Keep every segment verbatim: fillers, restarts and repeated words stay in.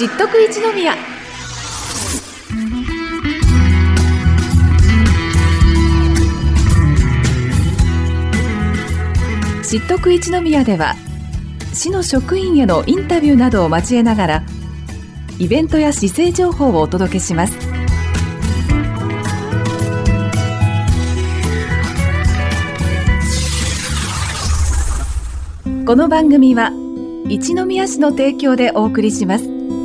知っとく一宮。知っとく一宮では、市の職員へのインタビューなどを交えながらイベントや市政情報をお届けします。この番組は一宮市の提供でお送りします。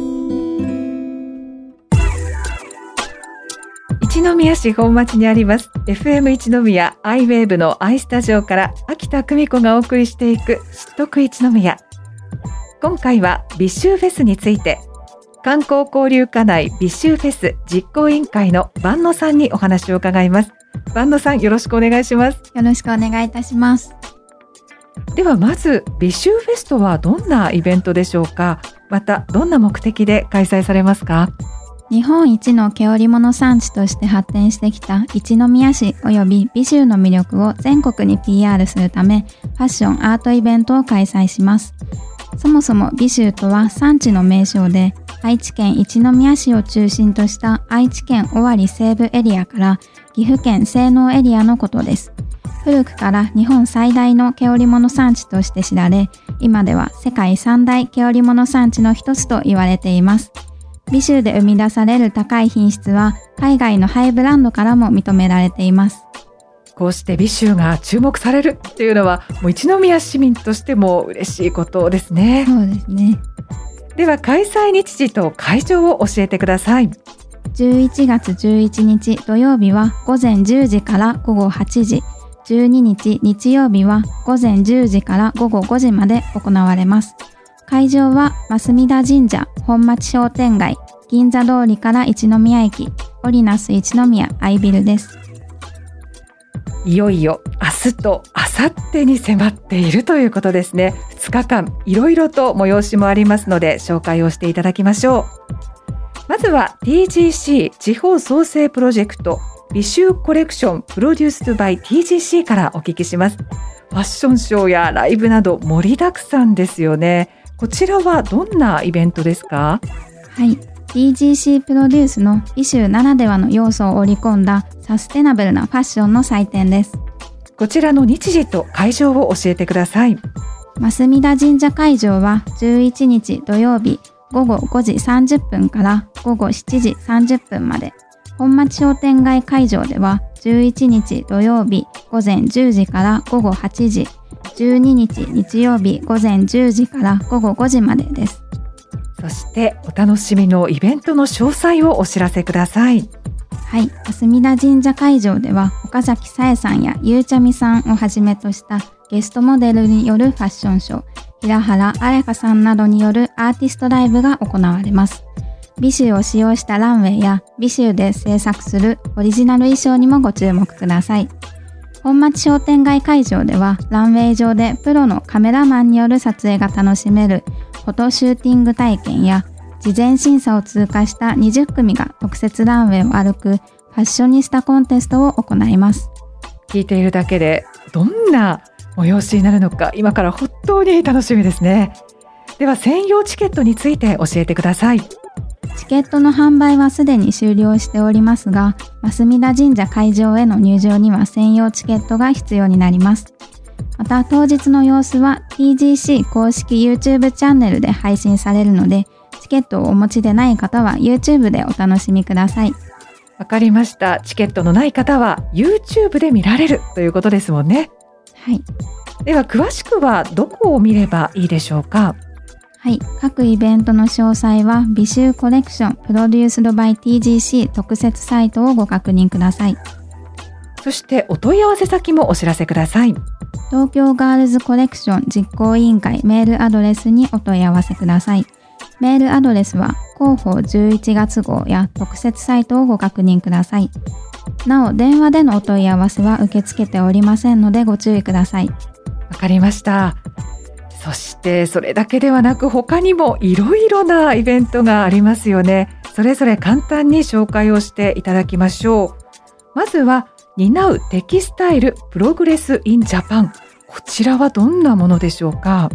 一宮市本町にあります エフエム 一宮アイウェーブの アイスタジオから秋田久美子がお送りしていく知っとく一宮。今回は美酒フェスについて、観光交流課内美酒フェス実行委員会の萬野さんにお話を伺います。萬野さん、よろしくお願いします。 よろしくお願いいたします。 ではまず、美酒フェスとはどんなイベントでしょうか。またどんな目的で開催されますか。 日本一の毛織物産地として発展してきた一宮市及び美酒の魅力を全国に ピーアール するため、ファッションアートイベントを開催します。そもそも美酒とは産地の名称で、愛知県一宮市を中心とした愛知県尾張西部エリアから岐阜県西濃エリアのことです。古くから日本最大の毛織物産地として知られ、今では世界三大毛織物産地の一つと言われています。美酒で生み出される高い品質は海外のハイブランドからも認められています。 こうして美酒が注目されるっていうのは、もう一宮市民としても嬉しいことですね。 そうですね。 では開催日時と会場を教えてください。 じゅういちがつじゅういちにち土曜日は午前じゅうじから午後はちじ、じゅうににち日曜日は午前じゅうじから午後ごじまで行われます。会場は増田神社本町商店街銀座通りから一宮駅オリナス一宮アイビルです。 いよいよ明日と明後日に迫っているということですね。ふつかかんいろいろと催しもありますので、紹介をしていただきましょう。まずは ティージーシー 地方創生プロジェクト美酒コレクションプロデュースバイ ティージーシー からお聞きします。ファッションショーやライブなど盛りだくさんですよね。こちらはどんなイベントですか？ はい、ティージーシー プロデュースの美酒ならではの要素を織り込んだサステナブルなファッションの祭典です。 こちらの日時と会場を教えてください。 増田神社会場はじゅういちにち土曜日ごごごじさんじゅっぷんからごごしちじさんじゅっぷんまで、本町商店街会場ではじゅういちにち土曜日午前じゅうじから午後はちじ、じゅうににち日曜日午前じゅうじから午後ごじまでです。 そしてお楽しみのイベントの詳細をお知らせください。 はい、増田神社会場では岡崎紗恵さんやゆうちゃみさんをはじめとしたゲストモデルによるファッションショー、平原綾香さんなどによるアーティストライブが行われます。美酒を使用したランウェイや美酒で制作するオリジナル衣装にもご注目ください。本町商店街会場ではランウェイ上でプロのカメラマンによる撮影が楽しめるフォトシューティング体験や、事前審査を通過したにじゅっくみが特設ランウェイを歩くファッショニスタコンテストを行います。 聞いているだけでどんな催しになるのか、今から本当に楽しみですね。では専用チケットについて教えてください。 チケットの販売はすでに終了しておりますが、増田神社会場への入場には専用チケットが必要になります。また当日の様子は ティージーシー 公式 YouTube チャンネルで配信されるので、チケットをお持ちでない方は YouTube でお楽しみください。 わかりました。チケットのない方は YouTube で見られるということですもんね。 はい。 では詳しくはどこを見ればいいでしょうか？ はい、各イベントの詳細は美酒コレクションプロデュースドバイ ティージーシー 特設サイトをご確認ください。 そしてお問い合わせ先もお知らせください。 東京ガールズコレクション実行委員会メールアドレスにお問い合わせください。メールアドレスは広報じゅういちがつ号や特設サイトをご確認ください。なお電話でのお問い合わせは受け付けておりませんのでご注意ください。 わかりました。そしてそれだけではなく他にもいろいろなイベントがありますよね。それぞれ簡単に紹介をしていただきましょう。まずは担うテキスタイルプログレスインジャパン。こちらはどんなものでしょうか？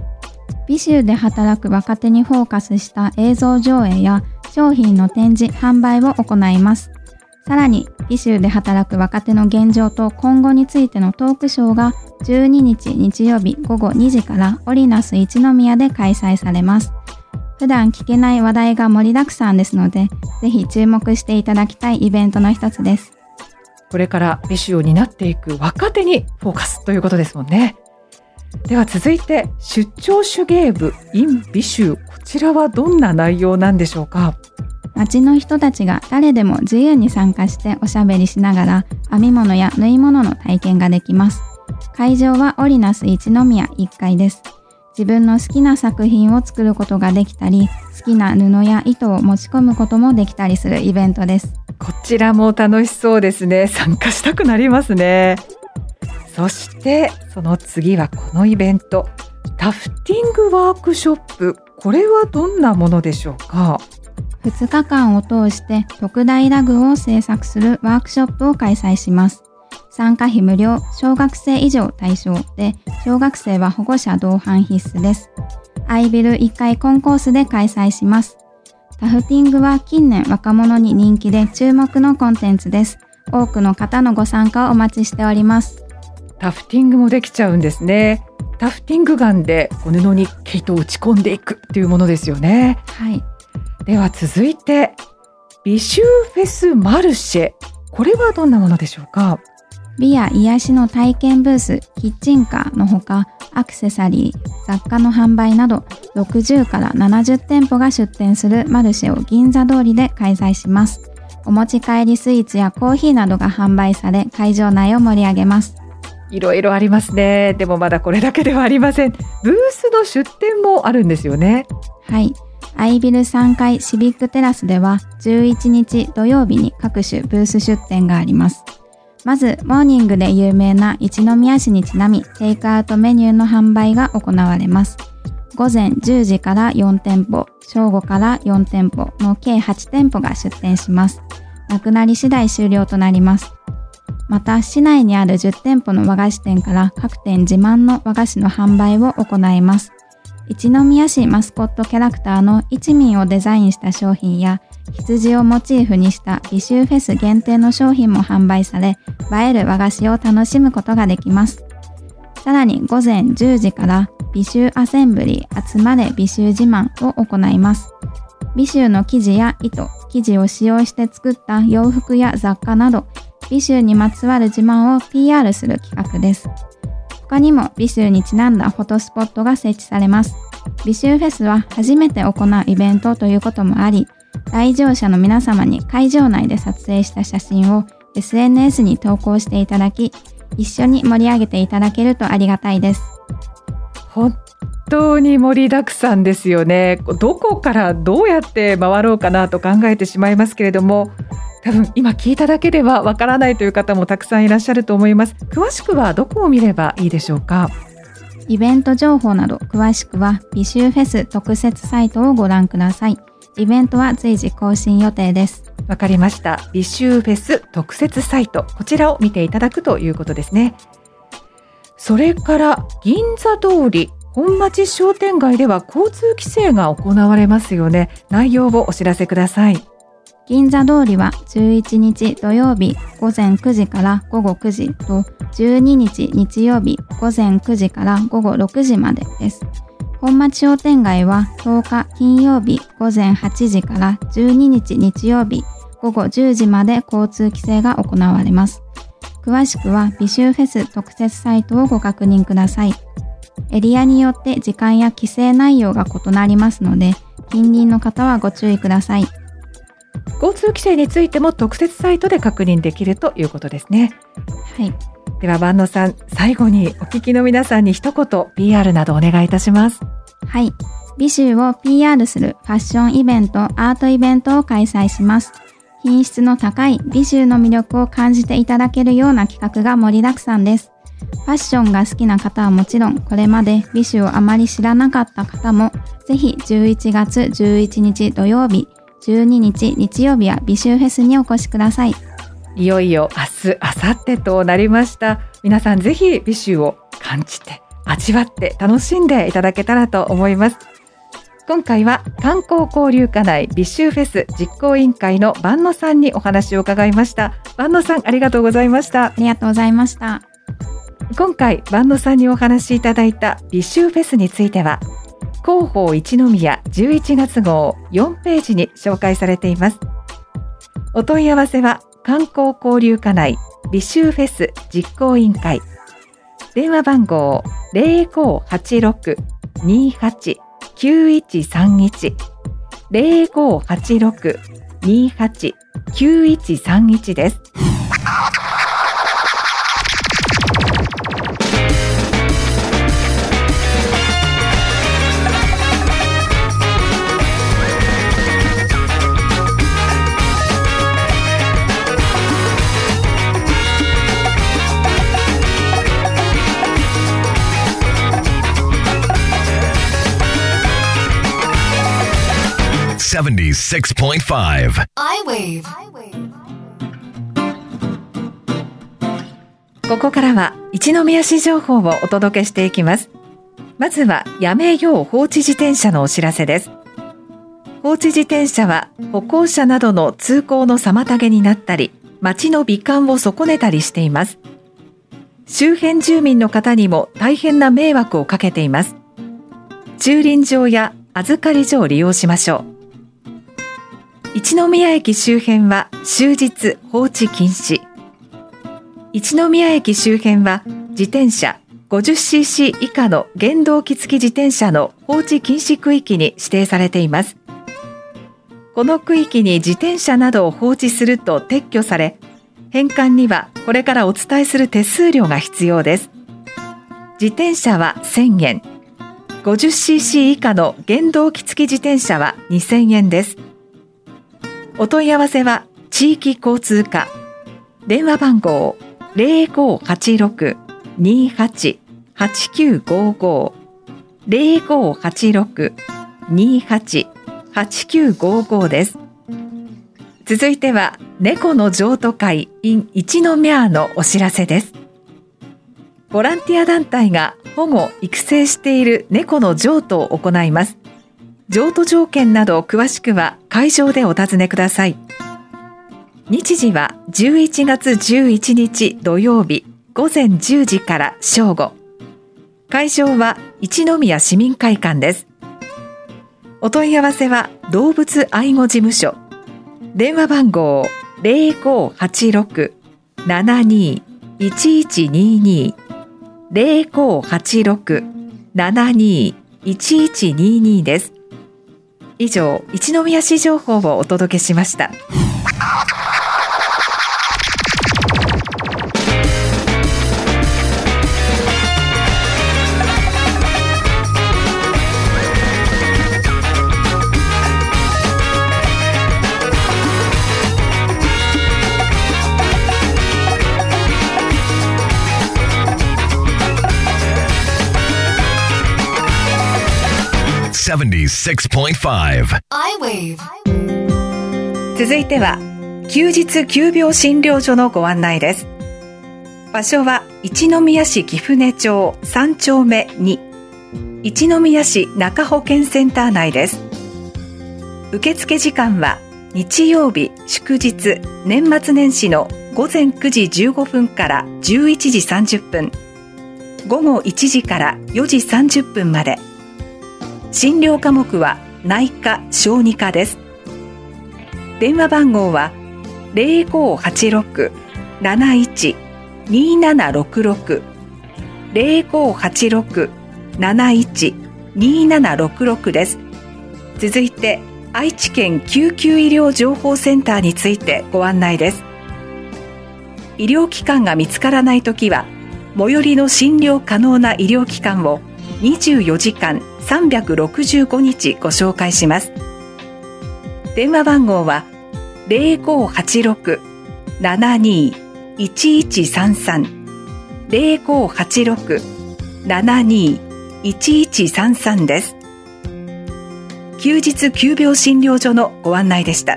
美州で働く若手にフォーカスした映像上映や商品の展示・販売を行います。さらに、美州で働く若手の現状と今後についてのトークショーがじゅうににち日曜日ごごにじからオリナス一宮で開催されます。普段聞けない話題が盛りだくさんですので、ぜひ注目していただきたいイベントの一つです。 これから美酒を担っていく若手にフォーカスということですもんね。では続いて、出張手芸部 in 美酒、こちらはどんな内容なんでしょうか？ 町の人たちが誰でも自由に参加しておしゃべりしながら編み物や縫い物の体験ができます。会場はオリナス一宮いっかいです。自分の好きな作品を作ることができたり、好きな布や糸を持ち込むこともできたりするイベントです。 こちらも楽しそうですね。参加したくなりますね。そしてその次はこのイベント、タフティングワークショップ。これはどんなものでしょうか？ ふつかかんを通して特大ラグを制作するワークショップを開催します。参加費無料、小学生以上対象で、小学生は保護者同伴必須です。アイビルいっかいコンコースで開催します。タフティングは近年若者に人気で注目のコンテンツです。多くの方のご参加をお待ちしております。 タフティングもできちゃうんですね。タフティングガンで布に毛糸を打ち込んでいくというものですよね。 はい。 では続いて、美酒フェスマルシェ。これはどんなものでしょうか？ 美や癒しの体験ブース、キッチンカーのほか、アクセサリー、雑貨の販売などろくじゅうからななじゅってんぽが出店するマルシェを銀座通りで開催します。お持ち帰りスイーツやコーヒーなどが販売され、会場内を盛り上げます。 いろいろありますね。でもまだこれだけではありません。ブースの出店もあるんですよね。 はい。アイビルさんかいシビックテラスではじゅういちにち土曜日に各種ブース出店があります。まず、モーニングで有名な一宮市にちなみ、テイクアウトメニューの販売が行われます。ごぜんじゅうじからよんてんぽ、正午からよんてんぽの計はちてんぽが出店します。なくなり次第終了となります。また、市内にあるじゅってんぽの和菓子店から各店自慢の和菓子の販売を行います。一宮市マスコットキャラクターの一民をデザインした商品や、羊をモチーフにした美酒フェス限定の商品も販売され、映える和菓子を楽しむことができます。さらにごぜんじゅうじから美酒アセンブリー集まれ美酒自慢を行います。美酒の生地や糸、生地を使用して作った洋服や雑貨など、美酒にまつわる自慢を ピーアール する企画です。他にも美酒にちなんだフォトスポットが設置されます。美酒フェスは初めて行うイベントということもあり、来場者の皆様に会場内で撮影した写真を エスエヌエス に投稿していただき、一緒に盛り上げていただけるとありがたいです。 本当に盛りだくさんですよね。どこからどうやって回ろうかなと考えてしまいますけれども、多分今聞いただけではわからないという方もたくさんいらっしゃると思います。詳しくはどこを見ればいいでしょうか？ イベント情報など詳しくは美酒フェス特設サイトをご覧ください。イベントは随時更新予定です。 わかりました。美酒フェス特設サイト、こちらを見ていただくということですね。それから銀座通り本町商店街では交通規制が行われますよね。内容をお知らせください。 銀座通りはじゅういちにち土曜日ごぜんくじからごごくじとじゅうににち日曜日ごぜんくじからごごろくじまでです。本町商店街はとおか金曜日ごぜんはちじからじゅうににち日曜日ごごじゅうじまで交通規制が行われます。詳しくは美酒フェス特設サイトをご確認ください。エリアによって時間や規制内容が異なりますので、近隣の方はご注意ください。 交通規制についても特設サイトで確認できるということですね。 はい。 では万野さん、最後にお聞きの皆さんに一言 ピーアール などお願いいたします。 はい。美酒を ピーアール するファッションイベント、アートイベントを開催します。品質の高い美酒の魅力を感じていただけるような企画が盛りだくさんです。ファッションが好きな方はもちろん、これまで美酒をあまり知らなかった方も、ぜひじゅういちがつじゅういちにち土曜日、じゅうににち日曜日は美酒フェスにお越しください。 いよいよ明日、明後日となりました。皆さんぜひ美酒を感じて味わって楽しんでいただけたらと思います。今回は観光交流課内美酒フェス実行委員会の万野さんにお話を伺いました。万野さん、ありがとうございました。 ありがとうございました。 今回万野さんにお話しいただいた美酒フェスについては、広報一宮じゅういちがつ号よんページに紹介されています。お問い合わせは観光交流課内美酒フェス実行委員会、電話番号 ゼロごはちろく にはち きゅういちさんいち ゼロごはちろく にはち きゅういちさんいちです。 セブンティーシックスポイントファイブ I-Wave。 ここからは一宮市情報をお届けしていきます。まずはやめよう放置自転車のお知らせです。放置自転車は歩行者などの通行の妨げになったり、街の美観を損ねたりしています。周辺住民の方にも大変な迷惑をかけています。駐輪場や預かり所を利用しましょう。一宮駅周辺は終日放置禁止。一宮駅周辺は自転車 ごじゅっシーシー 以下の原動機付き自転車の放置禁止区域に指定されています。この区域に自転車などを放置すると撤去され、返還にはこれからお伝えする手数料が必要です。自転車はせんえん、ごじゅっシーシー 以下の原動機付き自転車はにせんえんです。お問い合わせは地域交通課、電話番号 ゼロごはちろく にはち はちきゅうごご ゼロごはちろく にはち はちきゅうごご です。続いては猫の譲渡会 in 一宮のお知らせです。ボランティア団体が保護・育成している猫の譲渡を行います。譲渡条件など詳しくは会場でお尋ねください。日時はじゅういちがつじゅういちにち土曜日ごぜんじゅうじから正午。会場は一宮市民会館です。お問い合わせは動物愛護事務所。電話番号 ゼロごはちろく ななにいちいちにに ゼロごはちろく ななにいちいちにに です。以上、一宮市情報をお届けしました。 セブンティーシックスポイントファイブ I-Wave。 続いては休日急病診療所のご案内です。場所は一宮市貴船町さんちょうめに、一宮市中保健センター内です。受付時間は日曜日祝日年末年始のごぜんくじじゅうごふんからじゅういちじさんじゅっぷん、ごごいちじからよじさんじゅっぷんまで。診療科目は内科・小児科です。電話番号はゼロごはちろく なないち にななろくろく ゼロごはちろく なないち にななろくろく です。続いて愛知県救急医療情報センターについてご案内です。医療機関が見つからないときは最寄りの診療可能な医療機関をにじゅうよじかんさんびゃくろくじゅうごにちご紹介します。電話番号はゼロごはちろく ななにいちいちさんさん ゼロごはちろく ななにいちいちさんさん です。休日急病診療所のご案内でした。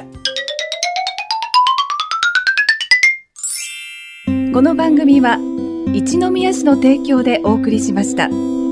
この番組は一宮市の提供でお送りしました。